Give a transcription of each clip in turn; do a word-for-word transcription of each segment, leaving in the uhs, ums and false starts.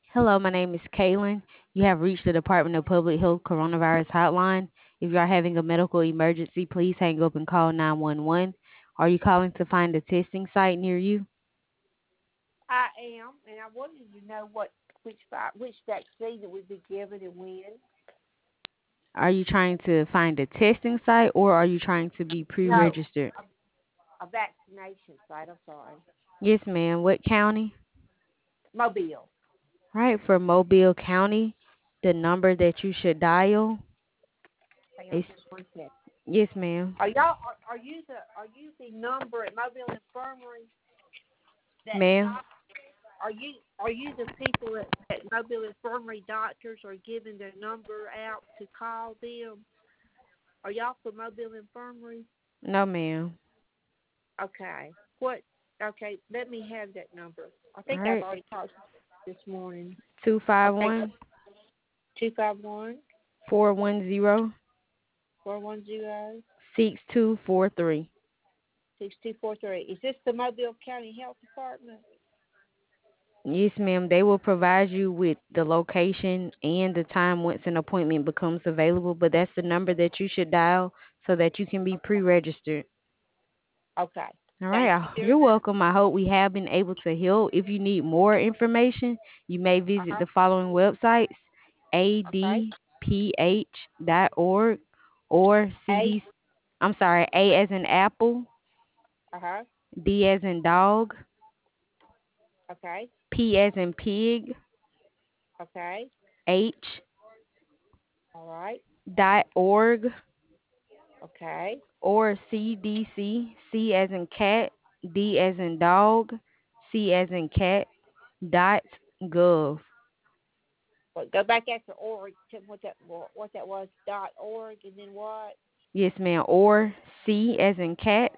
Hello, my name is Kaylin. You have reached the Department of Public Health Coronavirus Hotline. If you are having a medical emergency, please hang up and call nine one one. Are you calling to find a testing site near you? I am, and I wanted to know what which vi- which vaccine that would be given and when. Are you trying to find a testing site or are you trying to be pre No, registered? a vaccination site. I'm sorry, Yes, ma'am. What county? Mobile. Right, for Mobile County, the number that you should dial Hang on is. just one second. Yes, ma'am. Are y'all are, are you the are you the number at Mobile Infirmary that Ma'am? doc, are you are you the people at, at Mobile Infirmary doctors are giving their number out to call them? Are y'all from Mobile Infirmary? No, ma'am. Okay. What? Okay. Let me have that number. I All think I've right. already talked this morning. Okay. two five one, Two five one four one zero, four one zero six two four three. six two four three. Is this the Mobile County Health Department? Yes, ma'am. They will provide you with the location and the time once an appointment becomes available, but that's the number that you should dial so that you can be pre-registered. Okay. All right. Thank I- you. You're welcome. I hope we have been able to help. If you need more information, you may Uh visit huh. the following websites: Okay. a d p h dot org or A. C D. I'm sorry, A as in apple, Uh huh. D as in dog, Okay. P as in pig, Okay. H All right. dot org Okay. or C D C, C as in cat, D as in dog, C as in cat, dot gov. Well, go back after org. Tell me what that what that was. Dot org and then what? Yes, ma'am. Or C as in cat,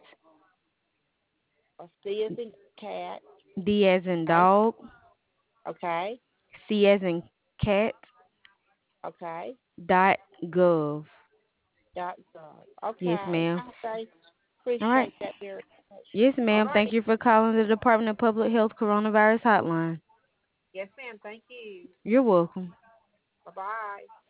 A C as in cat. D as in Okay. dog, Okay. C as in cat, Okay. dot gov. Dot gov. Yes, Okay. ma'am. Okay. All right. Appreciate that very much. Yes, All ma'am. Thank right. you for calling the Department of Public Health Coronavirus Hotline. Yes, ma'am. Thank you. You're welcome. Bye bye.